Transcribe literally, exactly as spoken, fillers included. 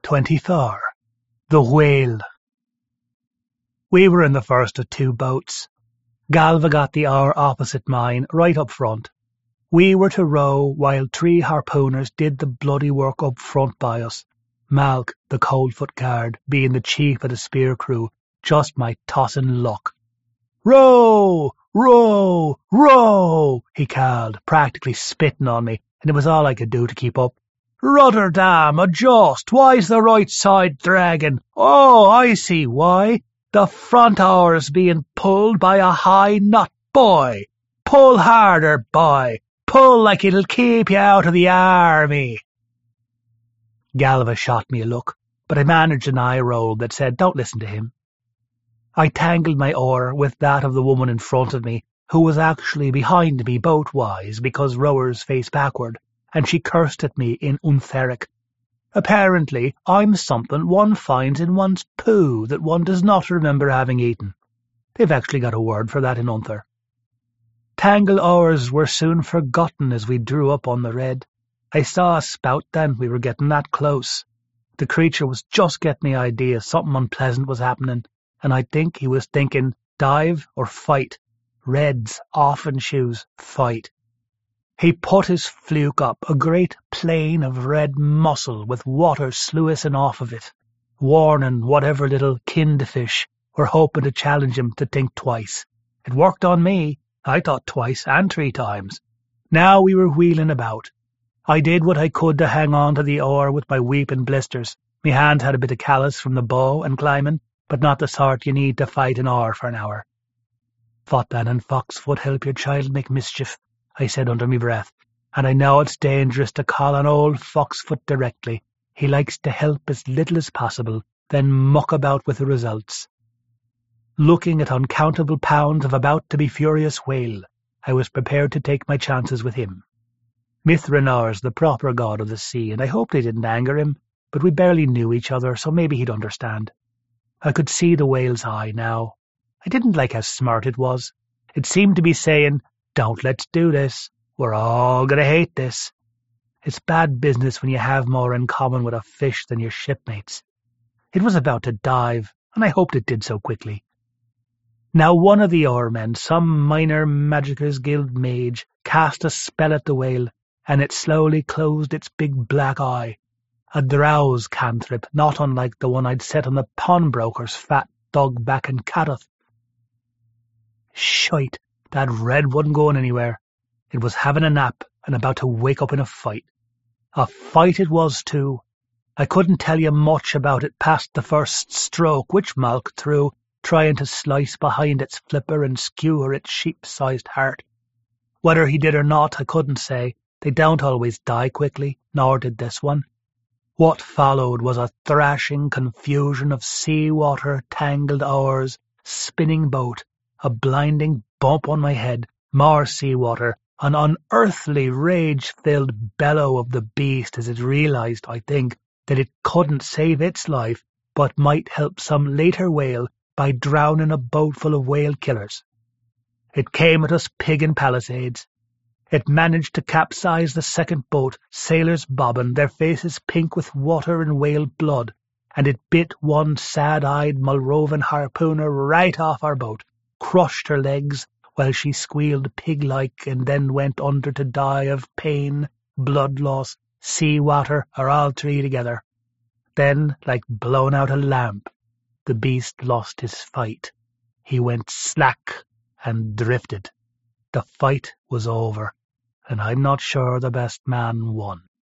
twenty-four. The Whale. We were in the first of two boats. Galva got the oar opposite mine, right up front. We were to row while three harpooners did the bloody work up front by us. Malk, the coldfoot guard, being the chief of the spear crew, just my tossin' luck. "Row! Row! Row!" he called, practically spitting on me, and it was all I could do to keep up. "Rotterdam, adjust! Why's the right side dragging? Oh, I see why. The front oar's being pulled by a high knot, boy. Pull harder, boy. Pull like it'll keep you out of the army." Galva shot me a look, but I managed an eye roll that said, "Don't listen to him." I tangled my oar with that of the woman in front of me, who was actually behind me boat-wise because rowers face backward, and she cursed at me in Untheric. Apparently, I'm something one finds in one's poo that one does not remember having eaten. They've actually got a word for that in Unther. Tangle oars were soon forgotten as we drew up on the red. I saw a spout then, we were getting that close. The creature was just getting the idea something unpleasant was happening, and I think he was thinking dive or fight. Reds often choose fight. He put his fluke up, a great plain of red muscle with water sluicing off of it, warning whatever little kinderfish were hoping to challenge him to think twice. It worked on me. I thought twice and three times. Now we were wheeling about. I did what I could to hang on to the oar with my weeping blisters. Me hand had a bit of callus from the bow and climbing, but not the sort you need to fight an oar for an hour. "Fotman and Foxfoot help your child make mischief," I said under me breath, "and I know it's dangerous to call on old Foxfoot directly. He likes to help as little as possible, then muck about with the results." Looking at uncountable pounds of about-to-be furious whale, I was prepared to take my chances with him. Mithranar's the proper god of the sea, and I hoped I didn't anger him, but we barely knew each other, so maybe he'd understand. I could see the whale's eye now. I didn't like how smart it was. It seemed to be saying, "Don't let's do this. We're all going to hate this." It's bad business when you have more in common with a fish than your shipmates. It was about to dive, and I hoped it did so quickly. Now one of the oarmen, some minor Magicker's Guild mage, cast a spell at the whale, and it slowly closed its big black eye. A drowse cantrip, not unlike the one I'd set on the pawnbroker's fat dog back in Cadath. Shite, that red wasn't going anywhere. It was having a nap and about to wake up in a fight. A fight it was, too. I couldn't tell you much about it past the first stroke, which Malk threw, trying to slice behind its flipper and skewer its sheep-sized heart. Whether he did or not, I couldn't say. They don't always die quickly, nor did this one. What followed was a thrashing confusion of sea-water, tangled oars, spinning boat, a blinding bump on my head, more sea-water, an unearthly rage-filled bellow of the beast as it realized, I think, that it couldn't save its life, but might help some later whale by drowning a boat full of whale-killers. It came at us pig in palisades. It managed to capsize the second boat, sailors bobbing, their faces pink with water and whale blood, and it bit one sad-eyed Mulrovan harpooner right off our boat, crushed her legs while she squealed pig-like and then went under to die of pain, blood loss, sea-water, or all three together. Then, like blown out a lamp, the beast lost his fight. He went slack and drifted. The fight was over, and I'm not sure the best man won.